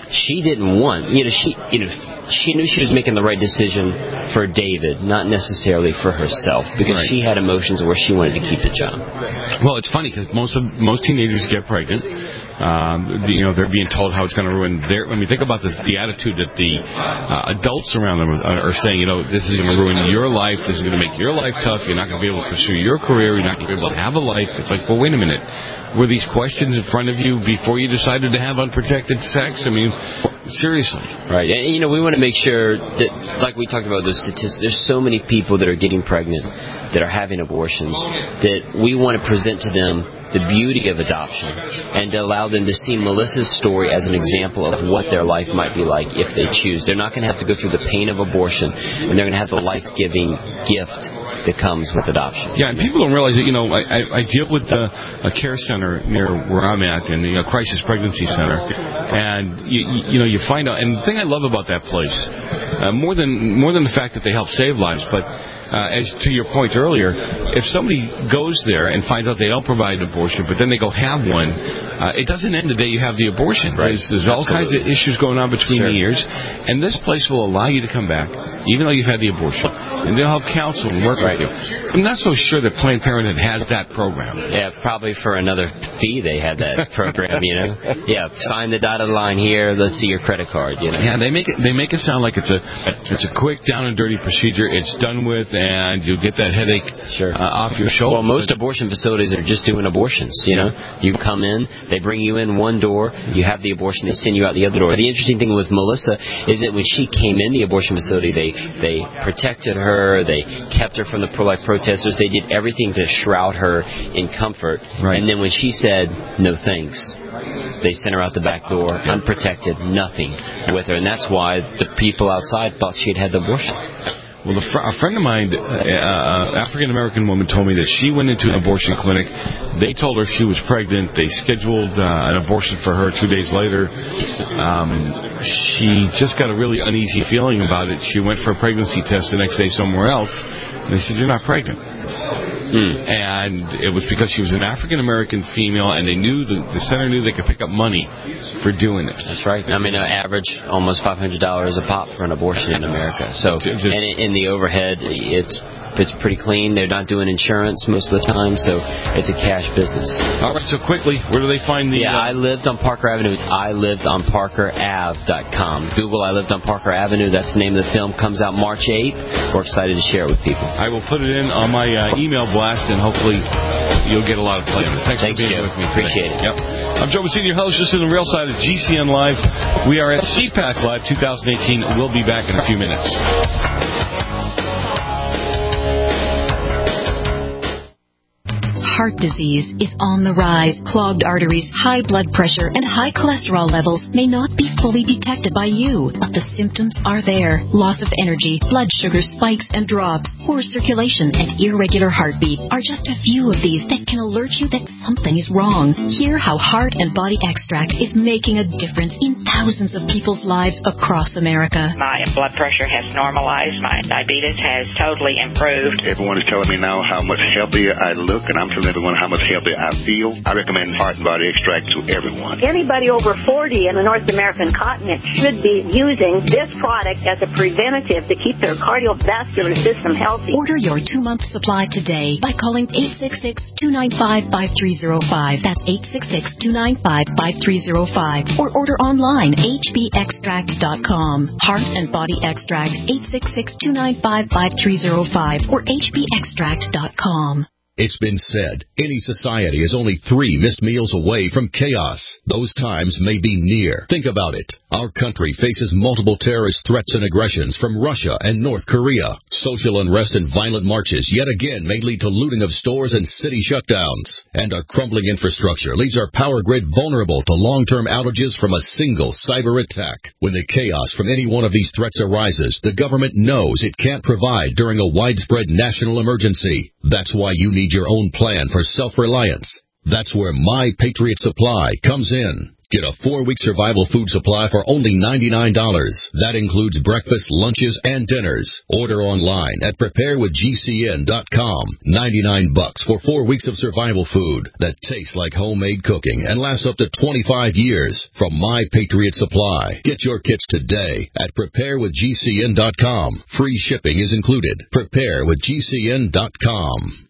she didn't want, you know, she, you know, she knew she was making the right decision for David, not necessarily for herself, because Right. she had emotions where she wanted to keep the job. Well, it's funny because most of most teenagers get pregnant. Um, you know, they're being told how it's going to ruin their. I mean, think about this, the attitude that the uh, adults around them are, are saying. You know, this is going to ruin your life. This is going to make your life tough. You're not going to be able to pursue your career. You're not going to be able to have a life. It's like, well, wait a minute. Were these questions in front of you before you decided to have unprotected sex? I mean, seriously. Right. And, you know, we want to make sure that, like we talked about those statistics, there's so many people that are getting pregnant, that are having abortions, that we want to present to them the beauty of adoption and to allow them to see Melissa's story as an example of what their life might be like if they choose. They're not going to have to go through the pain of abortion, and they're going to have the life-giving gift that comes with adoption. Yeah, and people don't realize that, you know, I, I, I deal with a, a care center near where I'm at, in the uh, Crisis Pregnancy Center, and, you, you know, you find out, and the thing I love about that place, uh, more than more than the fact that they help save lives, but Uh, as to your point earlier, if somebody goes there and finds out they don't provide an abortion, but then they go have one, uh, it doesn't end the day you have the abortion. Right. There's, there's all Absolutely. kinds of issues going on between sure. the years, and this place will allow you to come back, even though you've had the abortion, and they'll help counsel and work right. with you. I'm not so sure that Planned Parenthood has that program. Yeah, probably for another fee they had that program, you know. Yeah, sign the dotted line here, let's see your credit card, you know. Yeah, they make it they make it sound like it's a it's a quick, down and dirty procedure. It's done with, and you get that headache sure. uh, off your shoulder. Well, most abortion facilities are just doing abortions, you know. You come in, they bring you in one door, you have the abortion, they send you out the other door. The interesting thing with Melissa is that when she came in the abortion facility, they, they protected her, they kept her from the pro-life protesters, they did everything to shroud her in comfort. Right. And then when she said, no thanks, they sent her out the back door, unprotected, nothing with her. And that's why the people outside thought she had had the abortion. Well, the fr- a friend of mine, uh, uh, African-American woman, told me that she went into an abortion clinic. They told her she was pregnant. They scheduled uh, an abortion for her two days later. Um, she just got a really uneasy feeling about it. She went for a pregnancy test the next day somewhere else, and they said, you're not pregnant. Mm. And it was because she was an African-American female, and they knew, the, the center knew they could pick up money for doing this. That's right. I mean, uh, average almost five hundred dollars a pop for an abortion in America. So, Just, and in the overhead, it's it's pretty clean. They're not doing insurance most of the time, so it's a cash business. All right, so quickly, where do they find the... Yeah, uh, I lived on Parker Avenue. It's I lived on Parker Ave dot com. Google I lived on Parker Avenue. That's the name of the film. Comes out March eighth. We're excited to share it with people. I will put it in on my uh, email blast, and hopefully you'll get a lot of play on this. Thanks, Thanks for being Joe. with me today. Appreciate it. Yep. I'm Joe Messina, your host. This is the real side of G C N Live. We are at C PAC Live twenty eighteen. We'll be back in a few minutes. Heart disease is on the rise. Clogged arteries, high blood pressure, and high cholesterol levels may not be fully detected by you, but the symptoms are there. Loss of energy, blood sugar spikes and drops, poor circulation, and irregular heartbeat are just a few of these that can alert you that something is wrong. Hear how Heart and Body Extract is making a difference in thousands of people's lives across America. My blood pressure has normalized. My diabetes has totally improved. Everyone is telling me now how much healthier I look, and I'm telling everyone how much healthier I feel. I recommend Heart and Body Extract to everyone. Anybody over forty in the North American continent should be using this product as a preventative to keep their cardiovascular system healthy. Order your two-month supply today by calling eight six six, two nine five, five three zero five. That's eight six six, two nine five, five three zero five. Or order online, h b extract dot com. Heart and Body Extract, eight six six, two nine five, five three zero five or h b extract dot com. It's been said, any society is only three missed meals away from chaos. Those times may be near. Think about it. Our country faces multiple terrorist threats and aggressions from Russia and North Korea. Social unrest and violent marches yet again may lead to looting of stores and city shutdowns. And our crumbling infrastructure leaves our power grid vulnerable to long-term outages from a single cyber attack. When the chaos from any one of these threats arises, the government knows it can't provide during a widespread national emergency. That's why you need your own plan for self-reliance. That's where My Patriot Supply comes in. Get a four-week survival food supply for only ninety-nine dollars. That includes breakfast, lunches, and dinners. Order online at prepare with G C N dot com. ninety-nine bucks for four weeks of survival food that tastes like homemade cooking and lasts up to twenty-five years from My Patriot Supply. Get your kits today at prepare with G C N dot com. Free shipping is included. prepare with G C N dot com.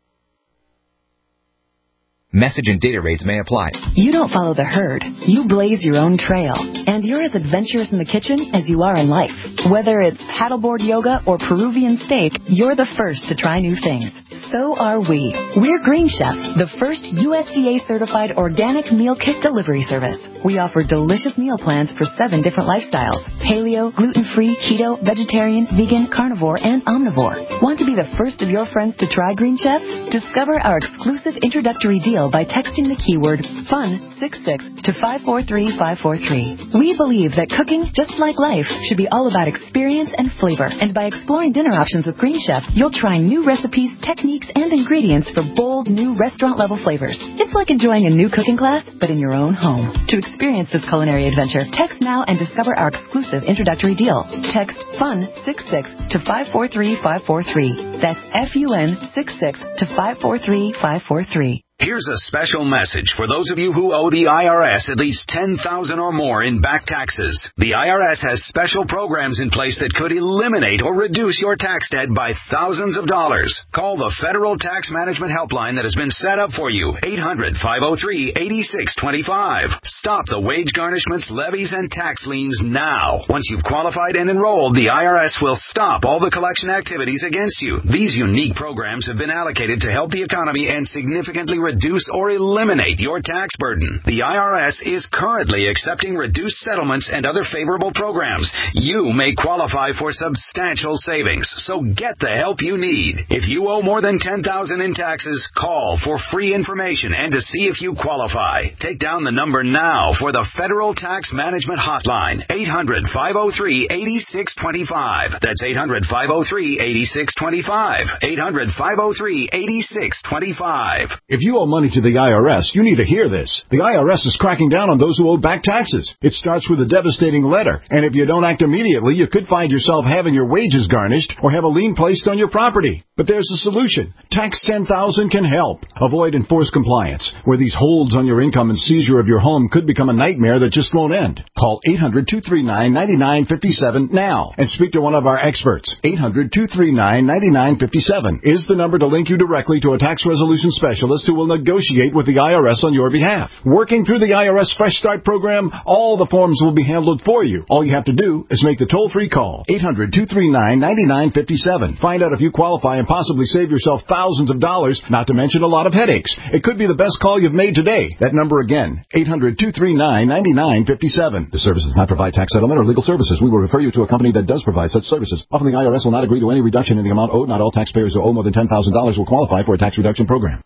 Message and data rates may apply. You don't follow the herd. You blaze your own trail. And you're as adventurous in the kitchen as you are in life. Whether it's paddleboard yoga or Peruvian steak, you're the first to try new things. So are we. We're Green Chef, the first U S D A-certified organic meal kit delivery service. We offer delicious meal plans for seven different lifestyles: paleo, gluten-free, keto, vegetarian, vegan, carnivore, and omnivore. Want to be the first of your friends to try Green Chef? Discover our exclusive introductory deal by texting the keyword FUN sixty-six to five four three five four three. We believe that cooking, just like life, should be all about experience and flavor. And by exploring dinner options with Green Chef, you'll try new recipes, techniques, and ingredients for bold, new restaurant-level flavors. It's like enjoying a new cooking class, but in your own home. To experience this culinary adventure, text now and discover our exclusive introductory deal. Text FUN sixty-six to five four three five four three. That's F U N sixty-six to five four three five four three. Here's a special message for those of you who owe the I R S at least ten thousand dollars or more in back taxes. The I R S has special programs in place that could eliminate or reduce your tax debt by thousands of dollars. Call the Federal Tax Management Helpline that has been set up for you, eight hundred, five oh three, eight six two five. Stop the wage garnishments, levies, and tax liens now. Once you've qualified and enrolled, the I R S will stop all the collection activities against you. These unique programs have been allocated to help the economy and significantly reduce reduce or eliminate your tax burden. The I R S is currently accepting reduced settlements and other favorable programs. You may qualify for substantial savings, so get the help you need. If you owe more than ten thousand dollars in taxes, call for free information and to see if you qualify. Take down the number now for the Federal Tax Management Hotline, eight hundred, five oh three, eight six two five. That's eight hundred, five oh three, eight six two five. eight hundred, five oh three, eight six two five. If you owe money to the I R S, you need to hear this. The I R S is cracking down on those who owe back taxes. It starts with a devastating letter, and if you don't act immediately, you could find yourself having your wages garnished or have a lien placed on your property. But there's a solution. Tax ten thousand can help. Avoid enforced compliance, where these holds on your income and seizure of your home could become a nightmare that just won't end. Call eight hundred, two three nine, nine nine five seven now and speak to one of our experts. eight hundred, two three nine, nine nine five seven is the number to link you directly to a tax resolution specialist who will negotiate with the I R S on your behalf. Working through the I R S Fresh Start program, all the forms will be handled for you. All you have to do is make the toll-free call, eight hundred, two three nine, nine nine five seven. Find out if you qualify and possibly save yourself thousands of dollars, not to mention a lot of headaches. It could be the best call you've made today. That number again, eight hundred, two three nine, nine nine five seven. The service does not provide tax settlement or legal services. We will refer you to a company that does provide such services. Often the I R S will not agree to any reduction in the amount owed. Not all taxpayers who owe more than ten thousand dollars will qualify for a tax reduction program.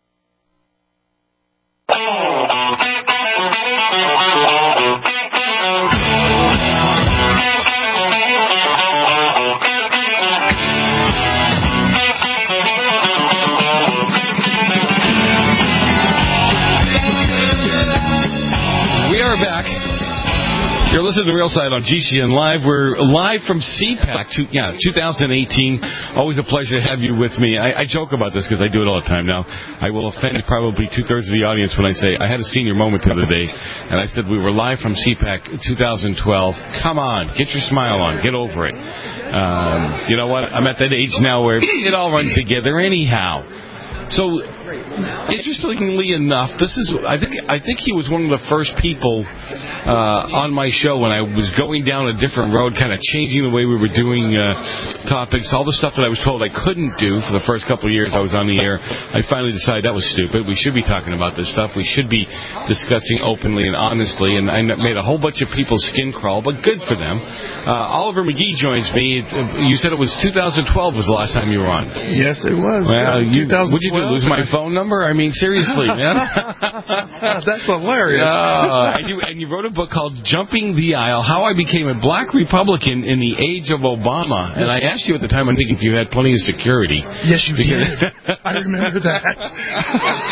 You're listening to The Real Side on G C N Live. We're live from C PAC, two, yeah, twenty eighteen. Always a pleasure to have you with me. I, I joke about this because I do it all the time now. I will offend probably two-thirds of the audience when I say I had a senior moment the other day, and I said we were live from C PAC twenty twelve. Come on, get your smile on. Get over it. Um, you know what? I'm at that age now where it all runs together anyhow. So, interestingly enough, this is I think I think he was one of the first people uh, on my show when I was going down a different road, kind of changing the way we were doing uh, topics, all the stuff that I was told I couldn't do for the first couple of years I was on the air. I finally decided that was stupid. We should be talking about this stuff. We should be discussing openly and honestly. And I made a whole bunch of people's skin crawl, but good for them. Uh, Oliver McGee joins me. You said it was two thousand twelve was the last time you were on. Yes, it was. Well, you, would you do, lose my phone number? I mean, seriously, man. That's hilarious. Uh, and, you, and you wrote a book called Jumping the Aisle, How I Became a Black Republican in the Age of Obama. And I asked you at the time, I think, if you had plenty of security. Yes, you did. I remember that.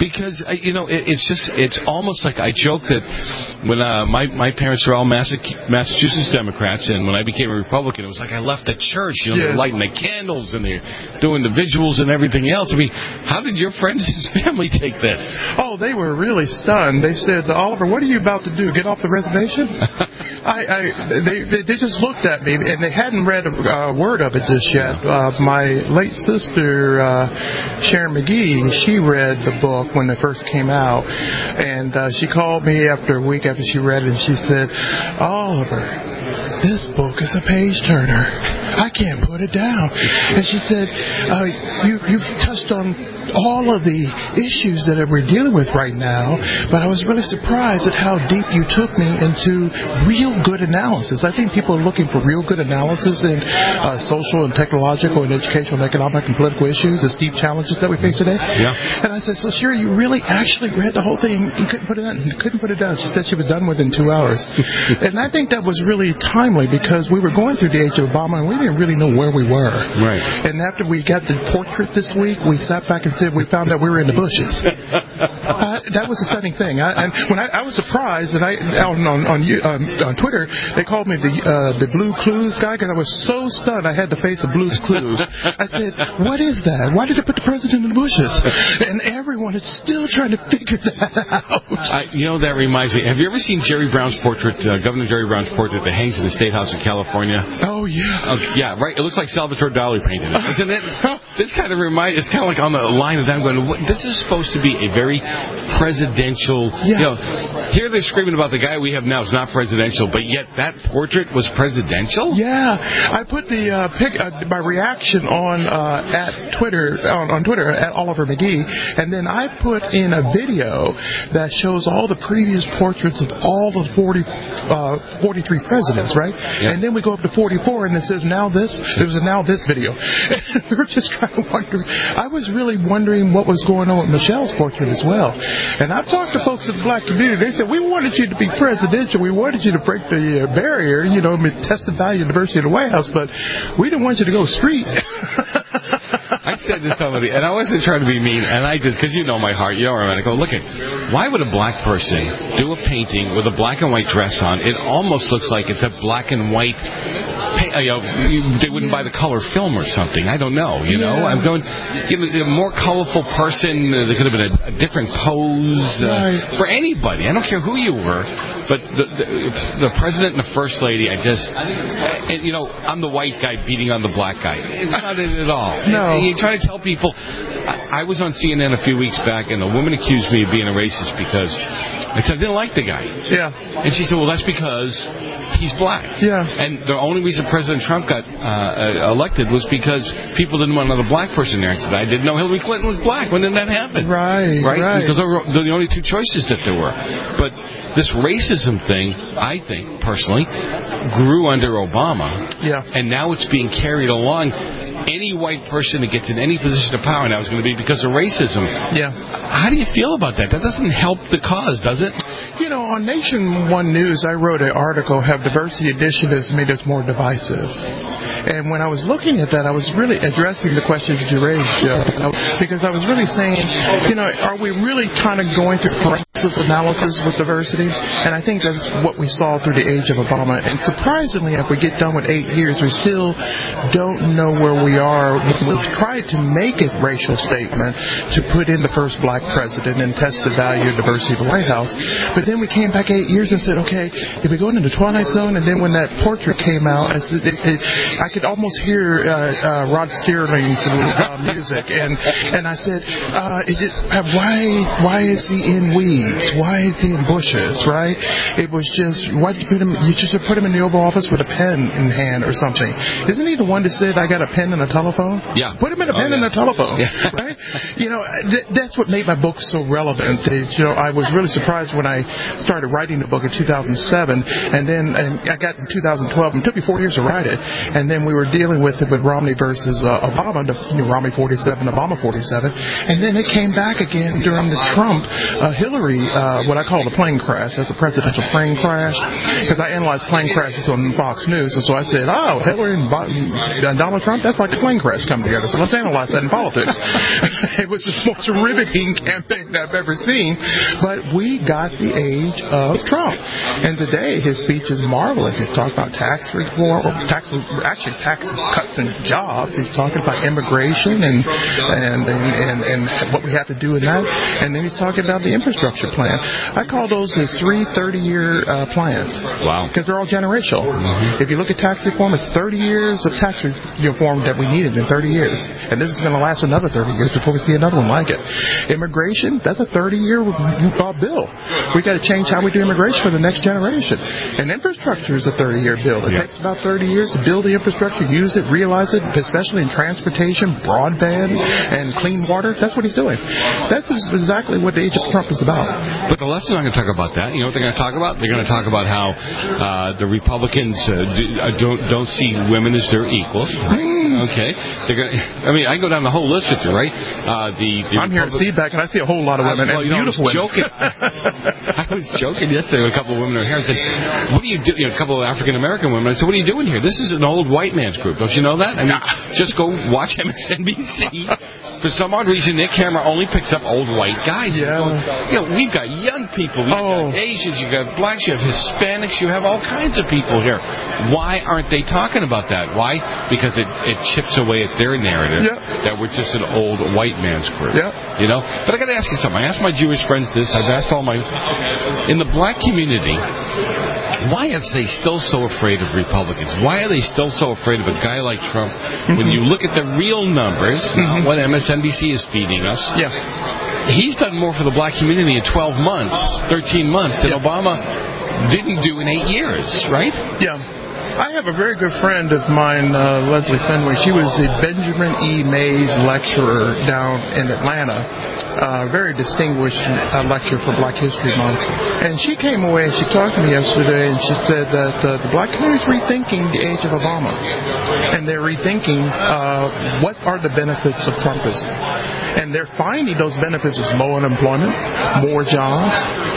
Because, uh, you know, it, it's just, it's almost like I joke that when uh, my, my parents were all Massachusetts Democrats, and when I became a Republican, it was like I left the church. You know, Yeah. they're lighting the candles, and they're doing the vigils and everything else. I mean, how did your friends and family take this? Oh, they were really stunned. They said, Oliver, what are you about to do? Get off the reservation? I, I, they, they, they just looked at me, and they hadn't read a uh, word of it just yet. Uh, my late sister, uh, Sharon McGee, she read the book when it first came out, and uh, she called me after a week after she read it, and she said, Oliver, this book is a page turner. I can't put it down. And she said, uh, you, you've touched on all of the issues that we're dealing with right now, but I was really surprised at how deep you took me into real good analysis. I think people are looking for real good analysis in uh, social and technological and educational and economic and political issues, the steep challenges that we face today. Yeah. And I said, so Sherry, you really actually read the whole thing and couldn't put it down? You couldn't put it down. She said she was done within two hours. And I think that was really timely because we were going through the age of Obama and we didn't really know where we were. Right. And after we got the portrait this week, we sat back and said we found that we were in the bushes. uh, that was a stunning thing. I, and when I, I was surprised, and I on on on, you, on, on Twitter they called me the uh, the Blue Clues guy because I was so stunned I had the face of Blue's Clues. I said, what is that? Why did they put the president in the bushes? And everyone is still trying to figure that out. I, you know, that reminds me. Have you ever seen Jerry Brown's portrait, uh, Governor Jerry Brown's portrait that hangs in the State House in California? Oh, yeah. Uh, yeah, right. It looks like Salvatore Dali painted it, isn't it? This kind of reminds, it's kind of like on the line of that. I'm going, what, this is supposed to be a very presidential, yeah. you know, here they're screaming about the guy we have now is not presidential, but yet that portrait was presidential? Yeah. I put the uh, pic, uh, my reaction on uh, at Twitter, on, on Twitter, at Oliver McGee, and then I put in a video that shows all the previous portraits of all the forty, uh, forty-three presidents, right? Yeah. And then we go up to forty-four, and it says now this. There was a now this video. We were just kind of wondering. I was really wondering what was going on with Michelle's portrait as well. And I've talked to folks in the black community. They said, we wanted you to be presidential. We wanted you to break the uh, barrier, you know, test the value and diversity of the White House, but we didn't want you to go street. I said to somebody, and I wasn't trying to be mean, and I just, because you know my heart, you know what I mean. I go, look at, why would a black person do a painting with a black and white dress on? It almost looks like it's a black and white paint, you know, you, they wouldn't buy the color film or something. I don't know, you know. Yeah. I'm going, you know, a more colorful person, uh, there could have been a, a different pose uh, right. for anybody. I don't care who you were, but the, the, the president and the first lady, I just, and, you know, I'm the white guy beating on the black guy. It's not it at all. No. And you try to tell people, I, I was on C N N a few weeks back, and a woman accused me of being a racist because I said I didn't like the guy. Yeah. And she said, well, that's because he's black. Yeah. And the only reason President Trump got uh, elected was because people didn't want another black person there. I said, I didn't know Hillary Clinton was black. When did that happen? Right, right. right. Because those were the only two choices that there were. But this racism thing, I think, personally, grew under Obama. Yeah. And now it's being carried along. Any white person that gets in any position of power now is going to be because of racism. Yeah. How do you feel about that? That doesn't help the cause, does it? You know, on Nation One News, I wrote an article, Have Diversity Edition Has Made Us More Divisive? And when I was looking at that, I was really addressing the question that you raised, Joe, because I was really saying, you know, are we really kind of going through progressive analysis with diversity? And I think that's what we saw through the age of Obama. And surprisingly, if we get done with eight years, we still don't know where we are. We've tried to make a racial statement to put in the first black president and test the value of diversity of the White House. But then we came back eight years and said, okay, did we go into the Twilight Zone? And then when that portrait came out, I said, it, it, I could almost hear uh, uh, Rod Sterling's uh, music, and and I said, uh, it, uh, why why is he in weeds? Why is he in bushes? Right? It was just why did you put him? You just put him in the Oval Office with a pen in hand or something. Isn't he the one that said, I got a pen and a telephone? Yeah. Put him in a pen oh, yeah. and a telephone. Yeah. Right? You know, th- that's what made my book so relevant. It, you know, I was really surprised when I started writing the book in two thousand seven, and then and I got in two thousand twelve. And it took me four years to write it, and then and we were dealing with it with Romney versus uh, Obama, the, you know, Romney forty-seven, Obama forty-seven, and then it came back again during the Trump uh, Hillary, uh, what I call the plane crash. That's a presidential plane crash, because I analyzed plane crashes on Fox News, and so I said, oh, Hillary and, Bo- and Donald Trump, that's like a plane crash coming together. So let's analyze that in politics. It was the most riveting campaign I've ever seen, but we got the age of Trump, and today his speech is marvelous. He's talking about tax reform, or tax actually tax cuts and jobs. He's talking about immigration and and and, and, and what we have to do in that, and then he's talking about the infrastructure plan. I call those his three thirty-year uh, plans. Wow. Because they're all generational. Mm-hmm. If you look at tax reform, it's thirty years of tax reform that we needed in thirty years, and this is going to last another thirty years before we see another one like it. Immigration, that's a thirty-year uh, bill. We got to change how we do immigration for the next generation. And infrastructure is a thirty-year bill. It yeah. takes about thirty years to build the infrastructure, use it, realize it, especially in transportation, broadband, and clean water. That's what he's doing. That's exactly what the age of Trump is about. But the left's not going to talk about that. You know what they're going to talk about? They're going to talk about how uh, the Republicans uh, do, uh, don't don't see women as their equals. Right? Okay. They're going. I mean, I go down the whole list with you, right? Uh, the, the I'm here at Seaback, and I see a whole lot of women, I, well, and you know, beautiful I was joking. I was joking yesterday with a couple of women in her hair. I said, "What do you do?" You know, a couple of African American women. I said, "What are you doing here? This is an old white man's group. Don't you know that? I mean, just go watch M S N B C." For some odd reason, their camera only picks up old white guys. Yeah. Going, you know, we've got young people. We've oh. got Asians. You've got blacks. You have Hispanics. You have all kinds of people here. Why aren't they talking about that? Why? Because it, it chips away at their narrative yeah. that we're just an old white man's group. Yeah. You know? But I got to ask you something. I asked my Jewish friends this. I've asked all my... In the black community, why are they still so afraid of Republicans? Why are they still so afraid of a guy like Trump? Mm-hmm. When you look at the real numbers, mm-hmm. what M S N B C is feeding us, yeah. he's done more for the black community in twelve months, thirteen months, than yeah. Obama didn't do in eight years, right? Yeah. I have a very good friend of mine, uh, Leslie Fenway. She was a Benjamin E. Mays lecturer down in Atlanta, a uh, very distinguished uh, lecturer for Black History Month. And she came away and she talked to me yesterday, and she said that uh, the black community is rethinking the age of Obama. And they're rethinking uh, what are the benefits of Trumpism. And they're finding those benefits as low unemployment, more jobs,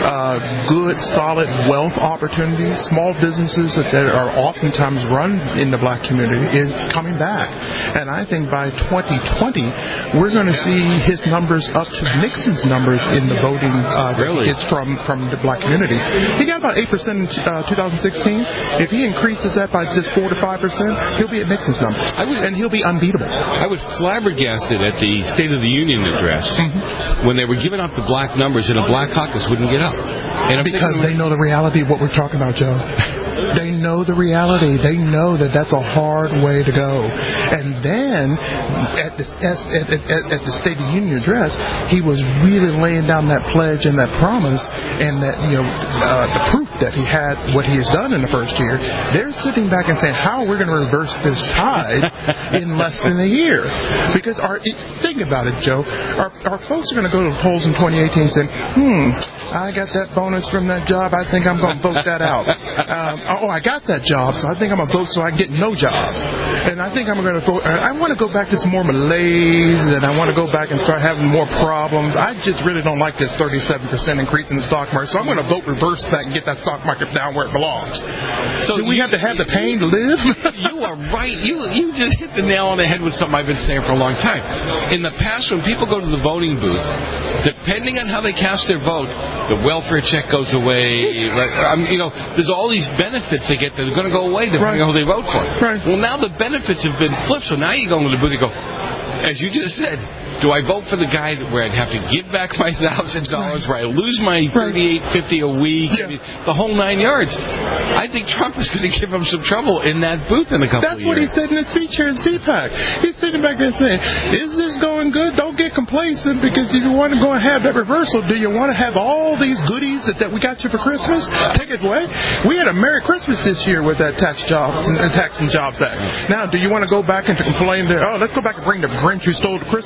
uh, good, solid wealth opportunities, small businesses that, that are oftentimes run in the black community is coming back. And I think by twenty twenty, we're going to see his numbers up to Nixon's numbers in the voting. Uh, really? It's from, from the black community. He got about eight percent in uh, two thousand sixteen. If he increases that by just four to five percent, he'll be at Nixon's numbers. I was, and he'll be unbeatable. I was flabbergasted at the State of the Union address mm-hmm. when they were giving up the black numbers and a black caucus wouldn't get up. And because they know the reality of what we're talking about, Joe. They know the reality. They know that that's a hard way to go. And then at the, at, at, at the State of the Union address, he was really laying down that pledge and that promise and that, you know, uh, the proof that he had what he has done in the first year. They're sitting back and saying, how are we going to reverse this tide in less than a year? Because our, think about it, Joe. Our, our folks are going to go to the polls in twenty eighteen saying, hmm, I got that bonus from that job. I think I'm going to vote that out. Um, oh, I got that job, so I think I'm going to vote so I get no jobs. And I think I'm going to vote. I want to go back to some more malaise, and I want to go back and start having more problems. I just really don't like this thirty-seven percent increase in the stock market, so I'm going to vote reverse that and get that stock market down where it belongs. So do we you, have to have the pain to live? You are right. You you just hit the nail on the head with something I've been saying for a long time. In the past, when people go to the voting booth, depending on how they cast their vote, the welfare check goes away. I mean, you know, there's all these benefits they get that are going to go away depending right. on who they vote for. Right. Well, now the benefits have been flipped, so now you go into the booth and go, as you just said, do I vote for the guy where I'd have to give back my thousand dollars, where I lose my thirty-eight fifty a week, yeah. I mean, the whole nine yards? I think Trump is going to give him some trouble in that booth in a couple That's of years. That's what he said in his speech here in C PAC. He's sitting back there saying, "Is this going good? Don't get complacent, because if you want to go and have that reversal, do you want to have all these goodies that, that we got you for Christmas? Take it away. We had a Merry Christmas this year with that Tax Jobs and Tax and Jobs Act. Now, do you want to go back and to complain that, oh, let's go back and bring the Grinch who stole Christmas next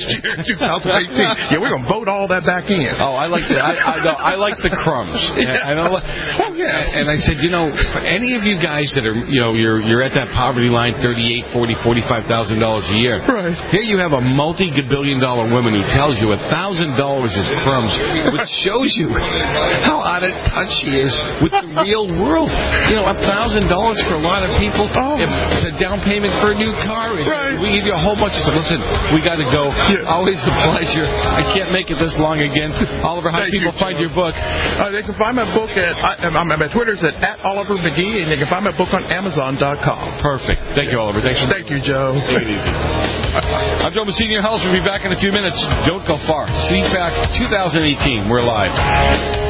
year, twenty eighteen. Yeah, we're going to vote all that back in. Oh, I like the I, I, no, I like the crumbs. And, I know, oh, yes. And I said, you know, for any of you guys that are, you know, you're you're at that poverty line, thirty-eight, forty, forty-five thousand dollars a year. Right. Here you have a multi-billion dollar woman who tells you a thousand dollars is crumbs, which shows you how out of touch she is with the real world. You know, a thousand dollars for a lot of people. Oh. It's a down payment for a new car. It's, right. We give you a whole bunch of stuff. Listen, we got to go. Yeah. Always a pleasure. I can't make it this long again. Oliver, how do people you, find your book? Uh, they can find my book at, I, I'm, my Twitter's at, at Oliver McGee, and they can find my book on Amazon dot com. Perfect. Thank you, Oliver. Thanks for Thank you, Joe. Take it easy. I'm Joe Messina, your host. We'll be back in a few minutes. Don't go far. C PAC twenty eighteen. We're live.